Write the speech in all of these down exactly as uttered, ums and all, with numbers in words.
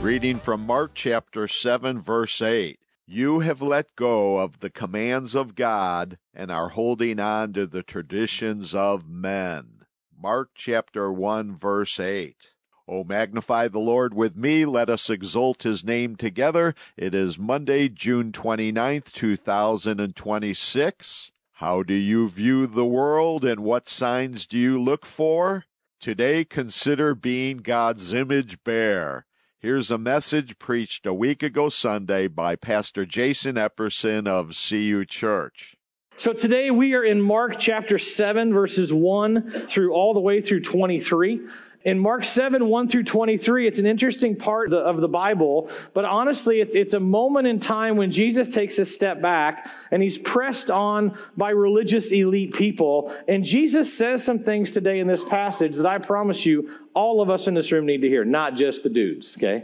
Reading from Mark chapter seven, verse eight. You have let go of the commands of God and are holding on to the traditions of men. Mark chapter one, verse eight. O magnify the Lord with me, let us exalt his name together. It is Monday, June twenty-ninth, two thousand twenty-six. How do you view the world, and what signs do you look for? Today, consider being God's image bearer. Here's a message preached a week ago Sunday by Pastor Jason Epperson of C U Church. So today we are in Mark chapter seven, verses one through all the way through twenty-three. In Mark seven, one through twenty-three, it's an interesting part of the, of the Bible, but honestly, it's, it's a moment in time when Jesus takes a step back and he's pressed on by religious elite people. And Jesus says some things today in this passage that I promise you all of us in this room need to hear, not just the dudes, okay?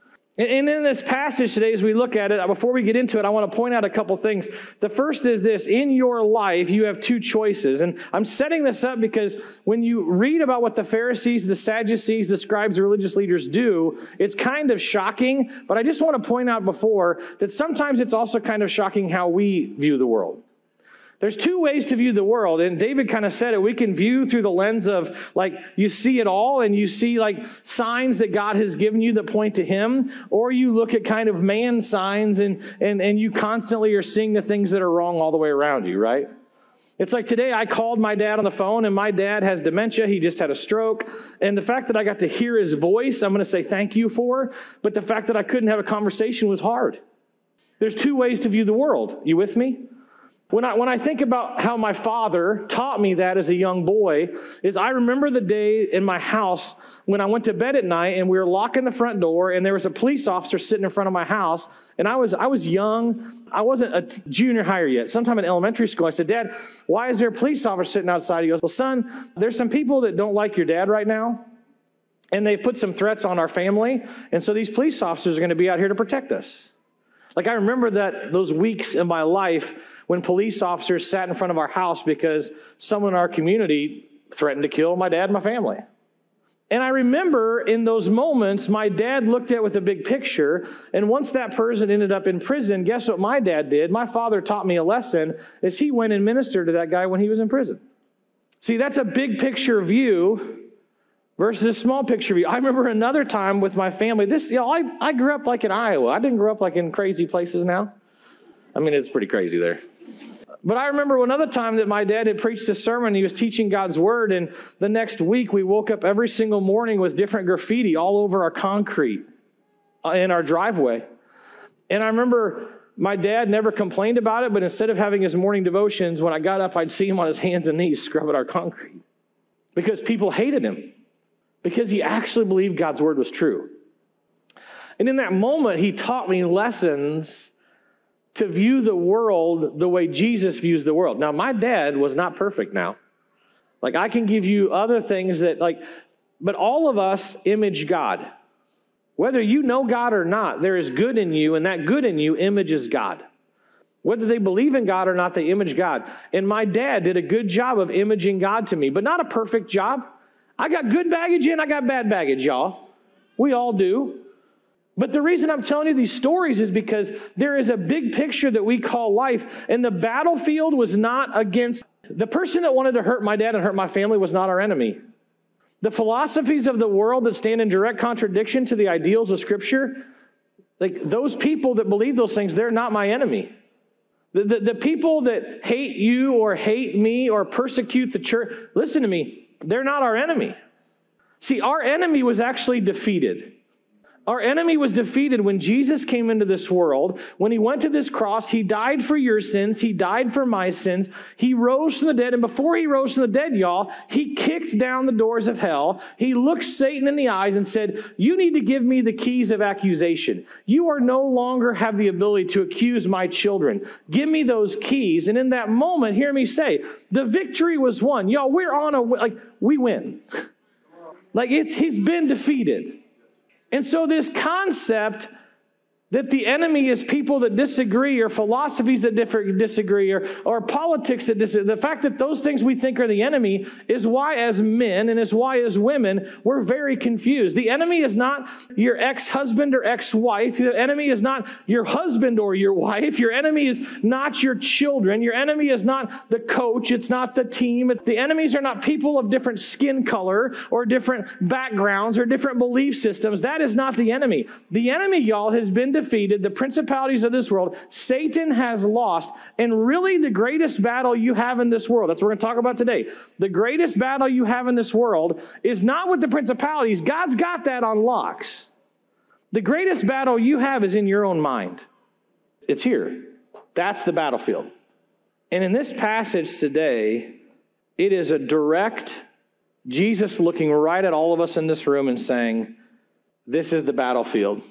And in this passage today, as we look at it, before we get into it, I want to point out a couple things. The first is this: in your life, you have two choices. And I'm setting this up because when you read about what the Pharisees, the Sadducees, the scribes, the religious leaders do, it's kind of shocking. But I just want to point out before that sometimes it's also kind of shocking how we view the world. There's two ways to view the world, and David kind of said it. We can view through the lens of, like, you see it all, and you see, like, signs that God has given you that point to Him, or you look at kind of man signs, and, and, and you constantly are seeing the things that are wrong all the way around you, right? It's like today I called my dad on the phone, and my dad has dementia. He just had a stroke, and the fact that I got to hear his voice, I'm going to say thank you for, but the fact that I couldn't have a conversation was hard. There's two ways to view the world. You with me? When I, when I think about how my father taught me that as a young boy, is I remember the day in my house when I went to bed at night and we were locking the front door and there was a police officer sitting in front of my house, and I was I was young. I wasn't a t- junior higher yet. Sometime in elementary school, I said, Dad, why is there a police officer sitting outside? He goes, well, son, there's some people that don't like your dad right now, and they put some threats on our family, and so these police officers are going to be out here to protect us. Like, I remember that those weeks in my life when police officers sat in front of our house because someone in our community threatened to kill my dad and my family. And I remember in those moments, my dad looked at with a big picture, and once that person ended up in prison, guess what my dad did? My father taught me a lesson, is he went and ministered to that guy when he was in prison. See, that's a big picture view versus a small picture view. I remember another time with my family. This, you know, I, I grew up like in Iowa. I didn't grow up like in crazy places now. I mean, it's pretty crazy there. But I remember another time that my dad had preached a sermon. He was teaching God's Word, and the next week we woke up every single morning with different graffiti all over our concrete in our driveway. And I remember my dad never complained about it, but instead of having his morning devotions, when I got up, I'd see him on his hands and knees scrubbing our concrete because people hated him, because he actually believed God's Word was true. And in that moment, he taught me lessons to view the world the way Jesus views the world. Now, my dad was not perfect now. Like, I can give you other things that, like, but all of us image God. Whether you know God or not, there is good in you, and that good in you images God. Whether they believe in God or not, they image God. And my dad did a good job of imaging God to me, but not a perfect job. I got good baggage and I got bad baggage, y'all. We all do. But the reason I'm telling you these stories is because there is a big picture that we call life, and the battlefield was not against the person that wanted to hurt my dad and hurt my family was not our enemy. The philosophies of the world that stand in direct contradiction to the ideals of Scripture, like those people that believe those things, they're not my enemy. The, the, the people that hate you or hate me or persecute the church, listen to me, they're not our enemy. See, our enemy was actually defeated. Our enemy was defeated when Jesus came into this world. When he went to this cross, he died for your sins. He died for my sins. He rose from the dead. And before he rose from the dead, y'all, he kicked down the doors of hell. He looked Satan in the eyes and said, you need to give me the keys of accusation. You are no longer have the ability to accuse my children. Give me those keys. And in that moment, hear me say, the victory was won. Y'all, we're on a, like, we win. Like, it's, he's been defeated. And so this concept That the enemy is people that disagree, or philosophies that differ, disagree, or, or politics that disagree. The fact that those things we think are the enemy is why as men and is why as women, we're very confused. The enemy is not your ex-husband or ex-wife. The enemy is not your husband or your wife. Your enemy is not your children. Your enemy is not the coach. It's not the team. The enemies are not people of different skin color or different backgrounds or different belief systems. That is not the enemy. The enemy, y'all, has been defeated. The principalities of this world, Satan has lost. And really the greatest battle you have in this world, that's what we're going to talk about today. The greatest battle you have in this world is not with the principalities. God's got that on locks. The greatest battle you have is in your own mind. It's here. That's the battlefield. And in this passage today, it is a direct Jesus looking right at all of us in this room and saying, this is the battlefield.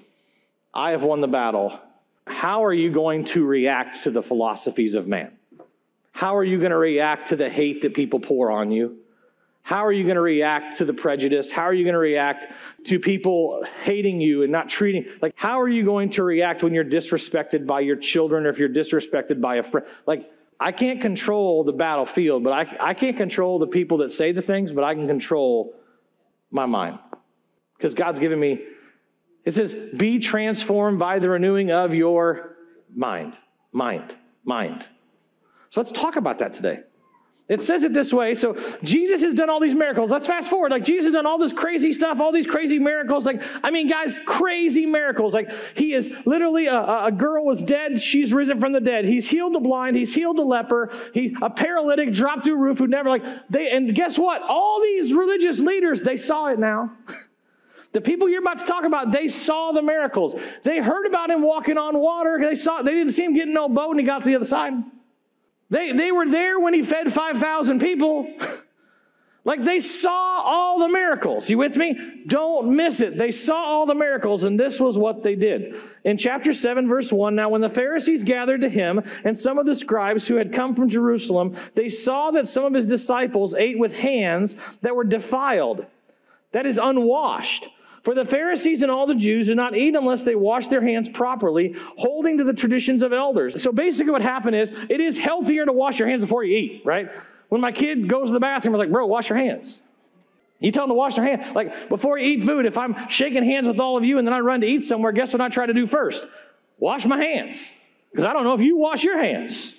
I have won the battle. How are you going to react to the philosophies of man? How are you going to react to the hate that people pour on you? How are you going to react to the prejudice? How are you going to react to people hating you and not treating? Like, how are you going to react when you're disrespected by your children or if you're disrespected by a friend? Like, I can't control the battlefield, but I, I can't control the people that say the things, but I can control my mind. Because God's given me, it says, be transformed by the renewing of your mind. Mind. Mind. So let's talk about that today. It says it this way. So Jesus has done all these miracles. Let's fast forward. Like, Jesus has done all this crazy stuff, all these crazy miracles. Like, I mean, guys, crazy miracles. Like, he is literally, a, a girl was dead. She's risen from the dead. He's healed the blind. He's healed the leper. He, a paralytic dropped through a roof who never, like, they, and guess what? All these religious leaders, they saw it now. The people you're about to talk about, they saw the miracles. They heard about him walking on water. They saw, they didn't see him getting no boat and he got to the other side. They, they were there when he fed five thousand people. Like, they saw all the miracles. You with me? Don't miss it. They saw all the miracles, and this was what they did. In chapter seven, verse one, now when the Pharisees gathered to him, and some of the scribes who had come from Jerusalem, they saw that some of his disciples ate with hands that were defiled, that is, unwashed. For the Pharisees and all the Jews do not eat unless they wash their hands properly, holding to the traditions of elders. So basically what happened is, it is healthier to wash your hands before you eat, right? When my kid goes to the bathroom, I was like, bro, wash your hands. You tell them to wash their hands. Like, before you eat food, if I'm shaking hands with all of you and then I run to eat somewhere, guess what I try to do first? Wash my hands. Because I don't know if you wash your hands.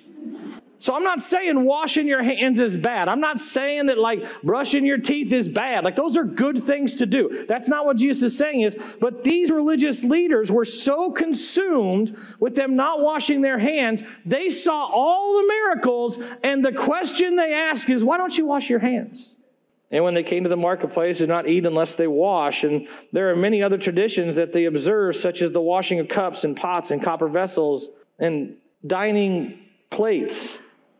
So I'm not saying washing your hands is bad. I'm not saying that, like, brushing your teeth is bad. Like, those are good things to do. That's not what Jesus is saying is, but these religious leaders were so consumed with them not washing their hands, they saw all the miracles, and the question they ask is, why don't you wash your hands? And when they came to the marketplace, they did not eat unless they wash. And there are many other traditions that they observe, such as the washing of cups and pots and copper vessels and dining plates.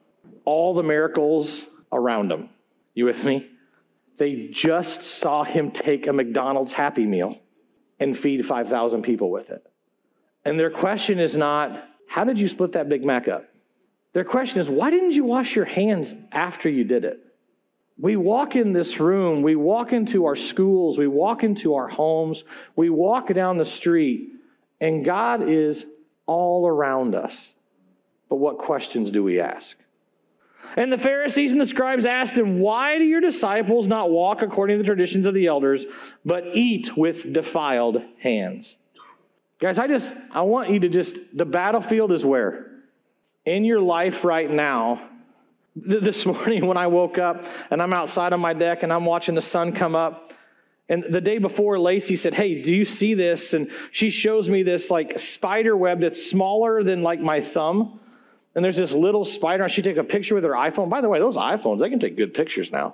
All the miracles around them. You with me? They just saw him take a McDonald's Happy Meal and feed five thousand people with it. And their question is not, how did you split that Big Mac up? Their question is, why didn't you wash your hands after you did it? We walk in this room, we walk into our schools, we walk into our homes, we walk down the street, and God is all around us. But what questions do we ask? And the Pharisees and the scribes asked him, why do your disciples not walk according to the traditions of the elders, but eat with defiled hands? Guys, I just, I want you to just, the battlefield is where? In your life right now. This morning when I woke up and I'm outside on my deck and I'm watching the sun come up. And the day before, Lacey said, hey, do you see this? And she shows me this like spider web that's smaller than like my thumb. And there's this little spider, and she took a picture with her iPhone. By the way, those iPhones, they can take good pictures now.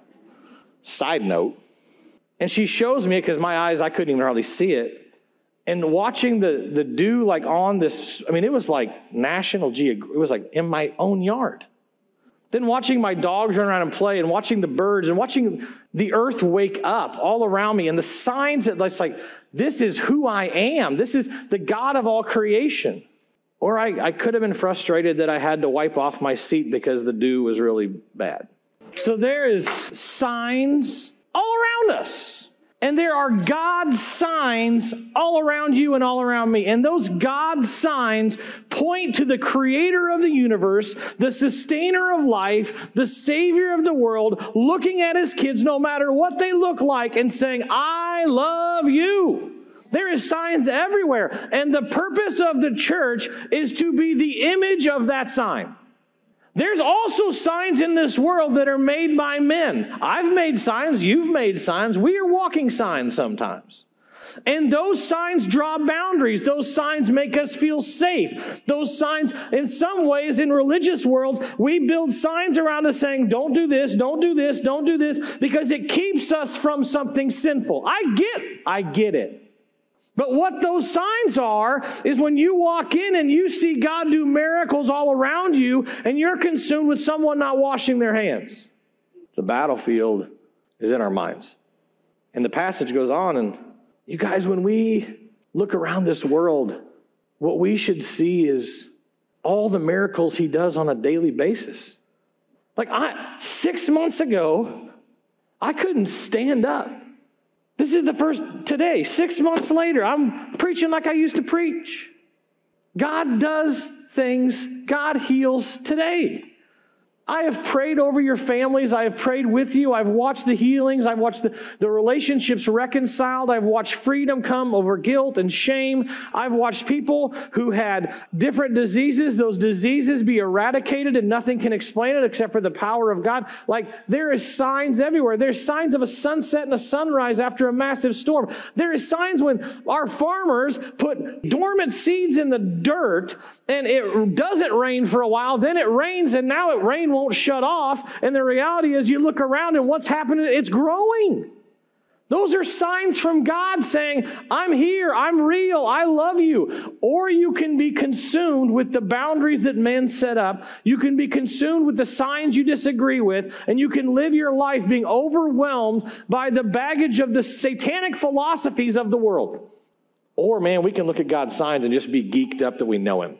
Side note. And she shows me it because my eyes, I couldn't even hardly see it. And watching the, the dew like on this, I mean, it was like National Geographic. It was like in my own yard. Then watching my dogs run around and play and watching the birds and watching the earth wake up all around me and the signs that it's like, this is who I am. This is the God of all creation. Or I, I could have been frustrated that I had to wipe off my seat because the dew was really bad. So there is signs all around us. And there are God signs all around you and all around me. And those God signs point to the creator of the universe, the sustainer of life, the savior of the world, looking at his kids no matter what they look like and saying, I love you. There is signs everywhere. And the purpose of the church is to be the image of that sign. There's also signs in this world that are made by men. I've made signs. You've made signs. We are walking signs sometimes. And those signs draw boundaries. Those signs make us feel safe. Those signs, in some ways, in religious worlds, we build signs around us saying, don't do this, don't do this, don't do this, because it keeps us from something sinful. I get, I get it. But what those signs are is when you walk in and you see God do miracles all around you and you're consumed with someone not washing their hands. The battlefield is in our minds. And the passage goes on, and you guys, when we look around this world, what we should see is all the miracles he does on a daily basis. Like I, six months ago, I couldn't stand up. This is the first, today, six months later, I'm preaching like I used to preach. God does things. God heals today. I have prayed over your families. I have prayed with you. I've watched the healings. I've watched the, the relationships reconciled. I've watched freedom come over guilt and shame. I've watched people who had different diseases, those diseases be eradicated and nothing can explain it except for the power of God. Like, there is signs everywhere. There's signs of a sunset and a sunrise after a massive storm. There is signs when our farmers put dormant seeds in the dirt and it doesn't rain for a while, then it rains, and now it rain won't shut off. And the reality is you look around and what's happening? It's growing. Those are signs from God saying, I'm here, I'm real, I love you. Or you can be consumed with the boundaries that men set up. You can be consumed with the signs you disagree with, and you can live your life being overwhelmed by the baggage of the satanic philosophies of the world. Or, man, we can look at God's signs and just be geeked up that we know him.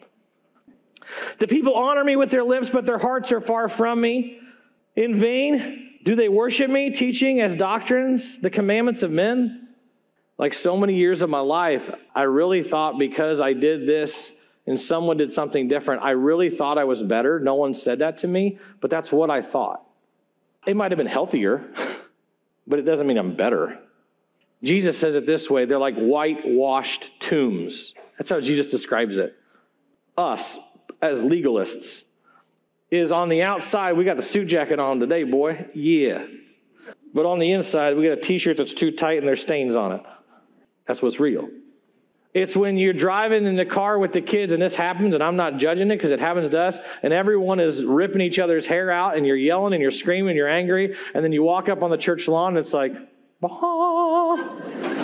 The people honor me with their lips, but their hearts are far from me. In vain do they worship me, teaching as doctrines the commandments of men. Like so many years of my life, I really thought because I did this and someone did something different, I really thought I was better. No one said that to me, but that's what I thought. It might have been healthier, but it doesn't mean I'm better. Jesus says it this way, they're like whitewashed tombs. That's how Jesus describes it. Us, as legalists, is on the outside, we got the suit jacket on today, boy. Yeah. But on the inside, we got a t-shirt that's too tight and there's stains on it. That's what's real. It's when you're driving in the car with the kids and this happens, and I'm not judging it because it happens to us, and everyone is ripping each other's hair out and you're yelling and you're screaming and you're angry, and then you walk up on the church lawn and it's like, bah.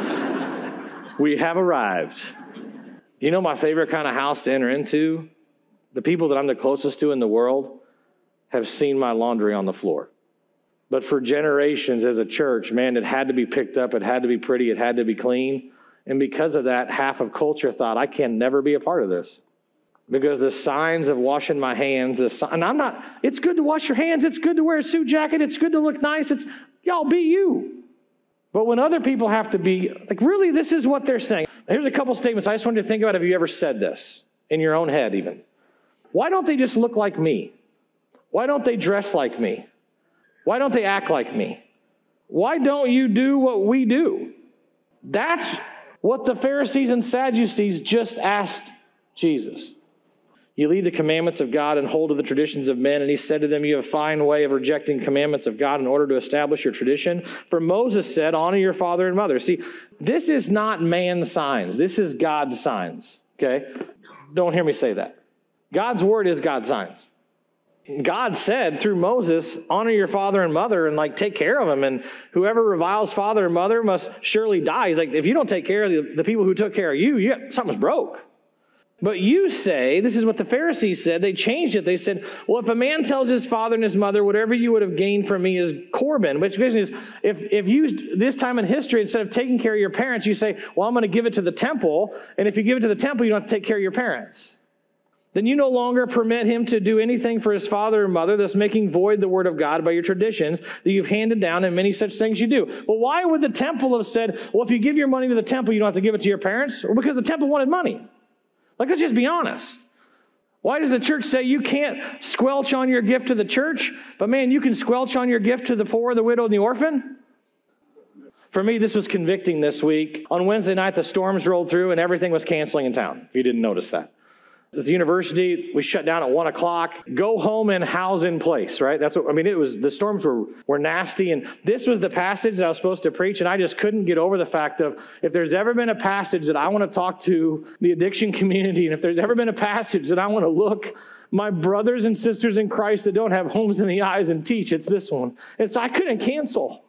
We have arrived. You know my favorite kind of house to enter into? The people that I'm the closest to in the world have seen my laundry on the floor. But for generations as a church, man, it had to be picked up. It had to be pretty. It had to be clean. And because of that, half of culture thought, I can never be a part of this. Because the signs of washing my hands, the, and I'm not, it's good to wash your hands. It's good to wear a suit jacket. It's good to look nice. It's, y'all be you. But when other people have to be, like, really, this is what they're saying. Here's a couple statements I just wanted to think about. Have you ever said this in your own head even? Why don't they just look like me? Why don't they dress like me? Why don't they act like me? Why don't you do what we do? That's what the Pharisees and Sadducees just asked Jesus. You leave the commandments of God and hold to the traditions of men. And he said to them, you have a fine way of rejecting commandments of God in order to establish your tradition. For Moses said, honor your father and mother. See, this is not man's signs. This is God's signs. Okay? Don't hear me say that. God's word is God's signs. God said through Moses, honor your father and mother and like take care of them. And whoever reviles father and mother must surely die. He's like, if you don't take care of the, the people who took care of you, you got, something's broke. But you say, this is what the Pharisees said, they changed it. They said, well, if a man tells his father and his mother, whatever you would have gained from me is Corban, which is, if, if you, this time in history, instead of taking care of your parents, you say, well, I'm going to give it to the temple. And if you give it to the temple, you don't have to take care of your parents. then you no longer permit him to do anything for his father or mother, thus making void the word of God by your traditions that you've handed down, and many such things you do. Well, why would the temple have said, well, if you give your money to the temple, you don't have to give it to your parents? Well, because the temple wanted money. Like, let's just be honest. Why does the church say you can't squelch on your gift to the church, but man, you can squelch on your gift to the poor, the widow, and the orphan? For me, this was convicting this week. On Wednesday night, the storms rolled through and everything was canceling in town, if you didn't notice that. At the university, we shut down at one o'clock. Go home and house in place, right? That's what, I mean, it was, the storms were, were nasty. And this was the passage that I was supposed to preach. And I just couldn't get over the fact of, if there's ever been a passage that I want to talk to the addiction community, and if there's ever been a passage that I want to look my brothers and sisters in Christ that don't have homes in the eyes and teach, it's this one. And so I couldn't cancel.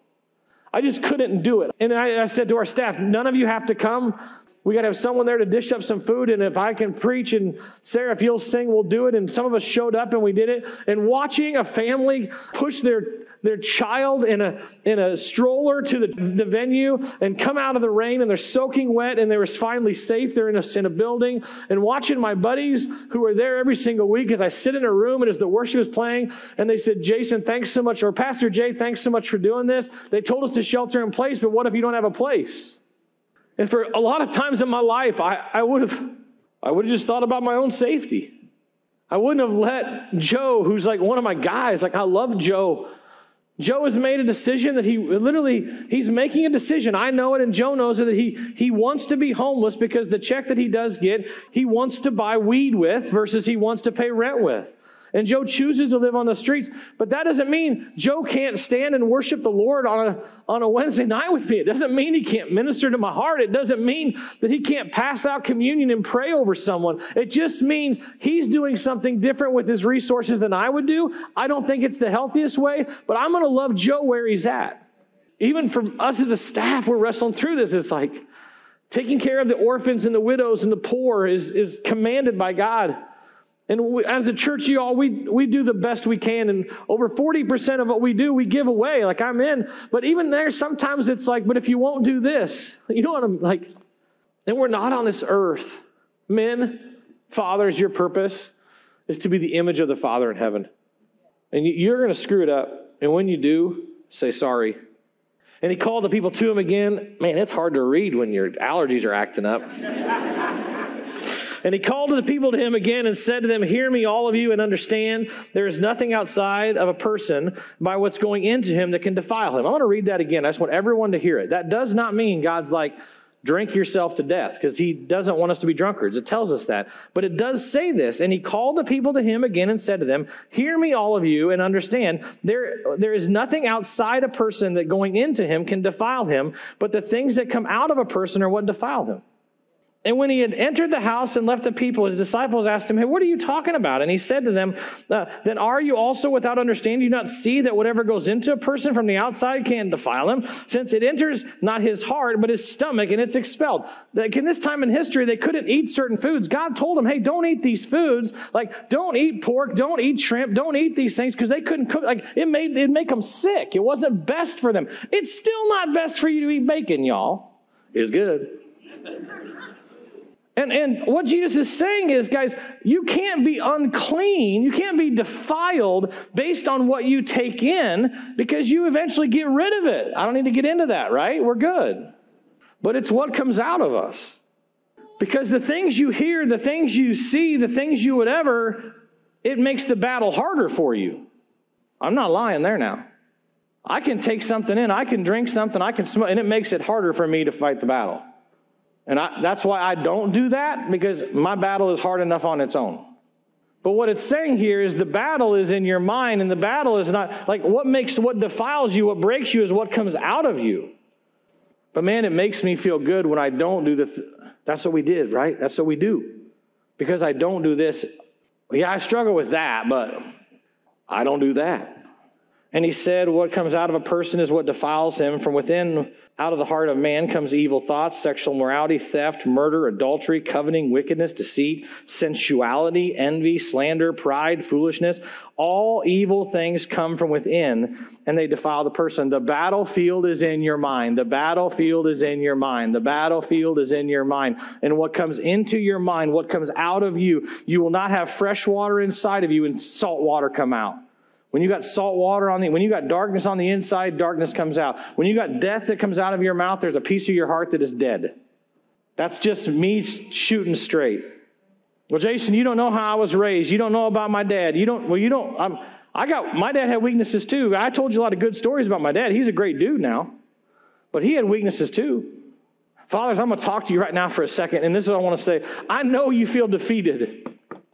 I just couldn't do it. And I, I said to our staff, none of you have to come. We got to have someone there to dish up some food, and if I can preach, and Sarah, if you'll sing, we'll do it. And some of us showed up, and we did it. And watching a family push their their child in a in a stroller to the, the venue and come out of the rain, and they're soaking wet, and they were finally safe. They're in a, in a building. And watching my buddies who are there every single week as I sit in a room and as the worship is playing, and they said, Jason, thanks so much, or Pastor Jay, thanks so much for doing this. They told us to shelter in place, but what if you don't have a place? And for a lot of times in my life, I, I would have I would have just thought about my own safety. I wouldn't have let Joe, who's like one of my guys, like I love Joe. Joe has made a decision that he literally, he's making a decision. I know it and Joe knows it, that he, he wants to be homeless because the check that he does get, he wants to buy weed with versus he wants to pay rent with. And Joe chooses to live on the streets. But that doesn't mean Joe can't stand and worship the Lord on a, on a Wednesday night with me. It doesn't mean he can't minister to my heart. It doesn't mean that he can't pass out communion and pray over someone. It just means he's doing something different with his resources than I would do. I don't think it's the healthiest way, but I'm going to love Joe where he's at. Even for us as a staff, we're wrestling through this. It's like taking care of the orphans and the widows and the poor is, is commanded by God. And we, as a church, you all, we we do the best we can. And over forty percent of what we do, we give away. Like, I'm in. But even there, sometimes it's like, but if you won't do this, you know what I'm like? And we're not on this earth. Men, fathers, your purpose is to be the image of the Father in heaven. And you're going to screw it up. And when you do, say sorry. And he called the people to him again. Man, it's hard to read when your allergies are acting up. And he called to the people to him again and said to them, hear me, all of you, and understand there is nothing outside of a person by what's going into him that can defile him. I want to read that again. I just want everyone to hear it. That does not mean God's like, drink yourself to death, because he doesn't want us to be drunkards. It tells us that. But it does say this. And he called the people to him again and said to them, hear me, all of you, and understand there, there is nothing outside a person that going into him can defile him, but the things that come out of a person are what defile him. And when he had entered the house and left the people, his disciples asked him, hey, what are you talking about? And he said to them, uh, then are you also without understanding? Do you not see that whatever goes into a person from the outside can't defile him, since it enters not his heart, but his stomach, and it's expelled? Like in this time in history, they couldn't eat certain foods. God told them, hey, don't eat these foods. Like, don't eat pork, don't eat shrimp, don't eat these things, because they couldn't cook. Like, it made, it'd make them sick. It wasn't best for them. It's still not best for you to eat bacon, y'all. It's good. And and what Jesus is saying is, guys, you can't be unclean, you can't be defiled based on what you take in, because you eventually get rid of it. I don't need to get into that, right? We're good. But it's what comes out of us. Because the things you hear, the things you see, the things you whatever, it makes the battle harder for you. I'm not lying there now. I can take something in, I can drink something, I can smoke, and it makes it harder for me to fight the battle. And I, that's why I don't do that, because my battle is hard enough on its own. But what it's saying here is the battle is in your mind, and the battle is not, like, what makes, what defiles you, what breaks you is what comes out of you. But man, it makes me feel good when I don't do the, th- that's what we did, right? That's what we do. Because I don't do this. Yeah, I struggle with that, but I don't do that. And he said, what comes out of a person is what defiles him. From within, out of the heart of man comes evil thoughts, sexual immorality, theft, murder, adultery, coveting, wickedness, deceit, sensuality, envy, slander, pride, foolishness. All evil things come from within, and they defile the person. The battlefield is in your mind. The battlefield is in your mind. The battlefield is in your mind. And what comes into your mind, what comes out of you, you will not have fresh water inside of you and salt water come out. When you got salt water on the, when you got darkness on the inside, darkness comes out. When you got death that comes out of your mouth, there's a piece of your heart that is dead. That's just me shooting straight. Well, Jason, you don't know how I was raised. You don't know about my dad. You don't, well, you don't, I'm, I got, my dad had weaknesses too. I told you a lot of good stories about my dad. He's a great dude now. But he had weaknesses too. Fathers, I'm going to talk to you right now for a second, and this is what I want to say. I know you feel defeated.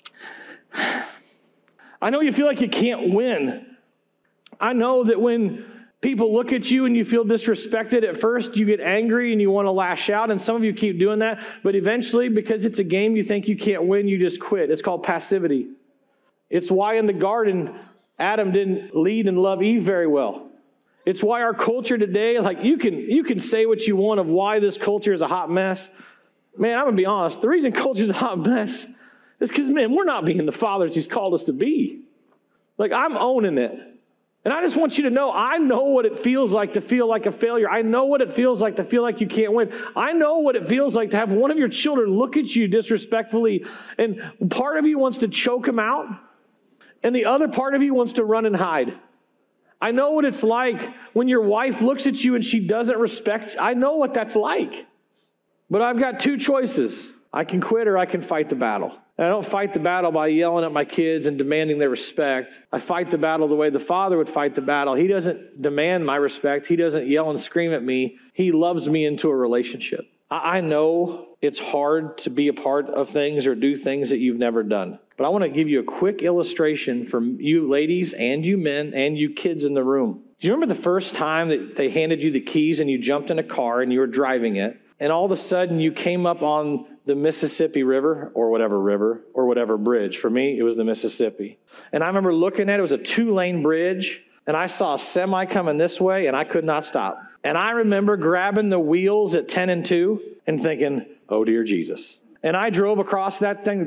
I know you feel like you can't win. I know that when people look at you and you feel disrespected at first, you get angry and you want to lash out, and some of you keep doing that, but eventually, because it's a game you think you can't win, you just quit. It's called passivity. It's why in the garden, Adam didn't lead and love Eve very well. It's why our culture today, like you can, you can say what you want of why this culture is a hot mess. Man, I'm going to be honest. The reason culture is a hot mess is because, man, we're not being the fathers He's called us to be. Like, I'm owning it. And I just want you to know, I know what it feels like to feel like a failure. I know what it feels like to feel like you can't win. I know what it feels like to have one of your children look at you disrespectfully, and part of you wants to choke them out, and the other part of you wants to run and hide. I know what it's like when your wife looks at you and she doesn't respect you. I know what that's like. But I've got two choices. I can quit or I can fight the battle. And I don't fight the battle by yelling at my kids and demanding their respect. I fight the battle the way the Father would fight the battle. He doesn't demand my respect. He doesn't yell and scream at me. He loves me into a relationship. I know it's hard to be a part of things or do things that you've never done. But I want to give you a quick illustration for you ladies and you men and you kids in the room. Do you remember the first time that they handed you the keys and you jumped in a car and you were driving it, and all of a sudden you came up on the Mississippi River, or whatever river, or whatever bridge? For me, it was the Mississippi. And I remember looking at it, it was a two-lane bridge, and I saw a semi coming this way, and I could not stop. And I remember grabbing the wheels at ten and two and thinking, oh, dear Jesus. And I drove across that thing,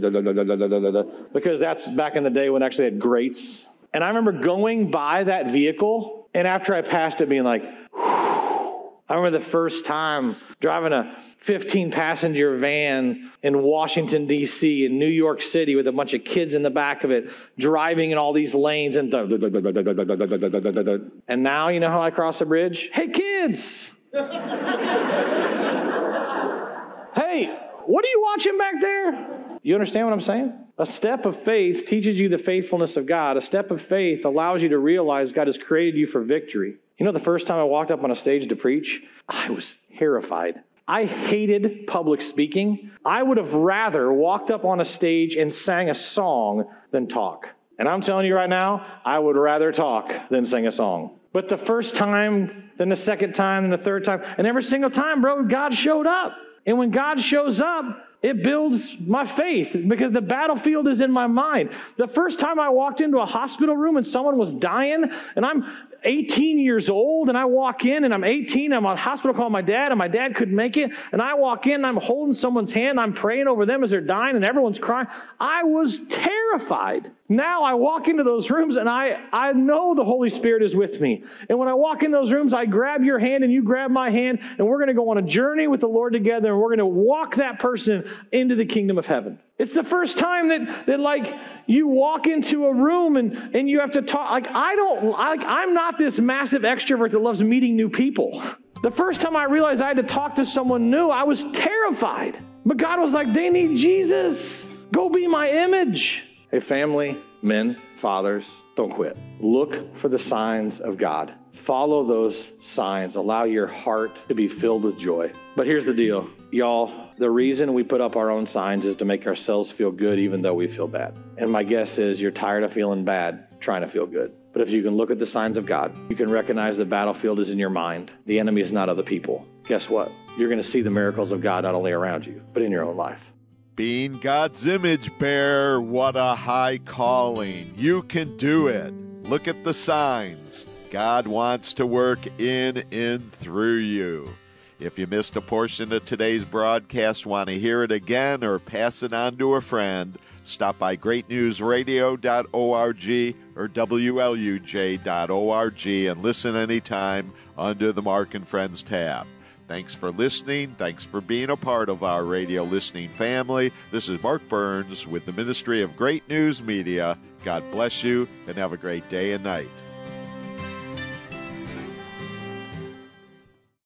because that's back in the day when I actually had grates. And I remember going by that vehicle, and after I passed it being like, whew. I remember the first time driving a fifteen-passenger van in Washington, D C, in New York City with a bunch of kids in the back of it, driving in all these lanes. And and now, you know how I cross a bridge? Hey, kids! Hey, what are you watching back there? You understand what I'm saying? A step of faith teaches you the faithfulness of God. A step of faith allows you to realize God has created you for victory. You know, the first time I walked up on a stage to preach, I was terrified. I hated public speaking. I would have rather walked up on a stage and sang a song than talk. And I'm telling you right now, I would rather talk than sing a song. But the first time, then the second time, and the third time, and every single time, bro, God showed up. And when God shows up, it builds my faith because the battlefield is in my mind. The first time I walked into a hospital room and someone was dying, and I'm eighteen years old, and I walk in, and I'm eighteen, I'm on hospital calling my dad, and my dad couldn't make it, and I walk in, and I'm holding someone's hand, I'm praying over them as they're dying, and everyone's crying. I was terrified. Now I walk into those rooms, and I, I know the Holy Spirit is with me. And when I walk in those rooms, I grab your hand, and you grab my hand, and we're going to go on a journey with the Lord together, and we're going to walk that person into the kingdom of heaven. It's the first time that, that like, you walk into a room and, and you have to talk. Like, I don't, like, I'm not this massive extrovert that loves meeting new people. The first time I realized I had to talk to someone new, I was terrified. But God was like, they need Jesus. Go be my image. Hey, family, men, fathers, don't quit. Look for the signs of God. Follow those signs. Allow your heart to be filled with joy. But here's the deal, y'all. The reason we put up our own signs is to make ourselves feel good even though we feel bad. And my guess is you're tired of feeling bad, trying to feel good. But if you can look at the signs of God, you can recognize the battlefield is in your mind. The enemy is not other people. Guess what? You're going to see the miracles of God not only around you, but in your own life. Being God's image bearer, what a high calling. You can do it. Look at the signs. God wants to work in and through you. If you missed a portion of today's broadcast, want to hear it again, or pass it on to a friend, stop by great news radio dot org or W L U J dot org and listen anytime under the Mark and Friends tab. Thanks for listening. Thanks for being a part of our radio listening family. This is Mark Burns with the Ministry of Great News Media. God bless you and have a great day and night.